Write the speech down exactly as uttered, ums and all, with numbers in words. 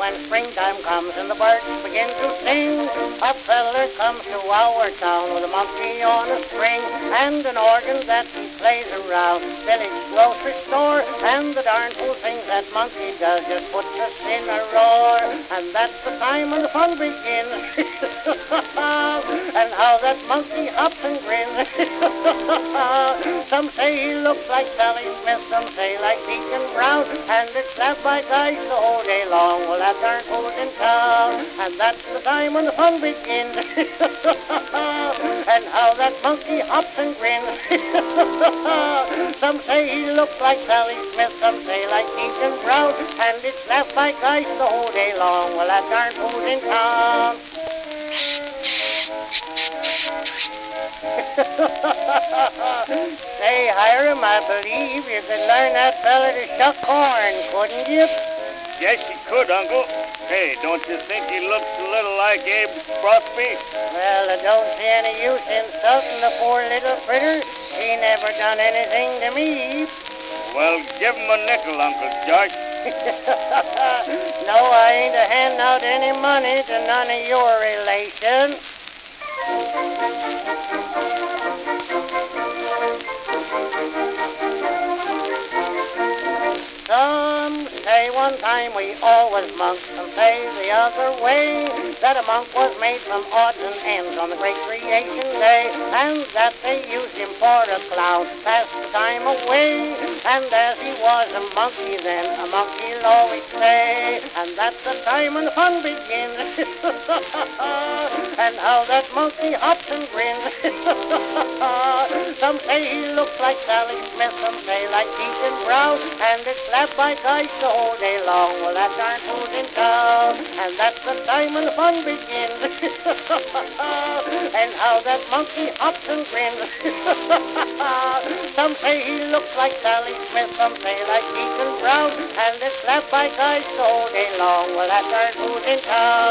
when springtime comes and the birds begin to sing, a feller comes to our town with a monkey on a string and an organ that he plays around village grocery store, and the darn fool things that monkey does just puts us in a roar, and that's the time when the fun begins. And how that monkey hops and grins. Some say he looks like Sally Smith, some say like Deacon Brown, and it's laughed by guys the whole day long. Well, that darn fool's in town, and that's the time when the fun begins. And how that monkey hops and grins. Some say he looks like Sally Smith, some say like Deacon Brown, and it's laughed by guys the whole day long. Well, that darn fool's in town. Say, Hiram, I believe you could learn that fella to shuck corn, couldn't you? Yes, you could, Uncle. Hey, don't you think he looks a little like Abe Crosby? Well, I don't see any use insulting the poor little critter. He never done anything to me. Well, give him a nickel, Uncle Josh. No, I ain't a handing out any money to none of your relations. Some say one time we all was monks, some say the other way, that a monk was made from odds and ends on the great creation day, and that they used him for a clown, pass the time away, and as he was a monkey then, a monkey'll always stay, and that's the time when the fun begins. And how that monkey hops and grins. Some say he looks like Sally Smith, some say like Deacon Brown, and it's laughed by guys the whole day long. Well, that darn fool's in town, and that's the time when the fun begins. And how that monkey hops and grins. Some say he looks like Sally Smith, some say like Deacon Brown, and it's laughed by guys the whole day long. Well, that darn fool's in town.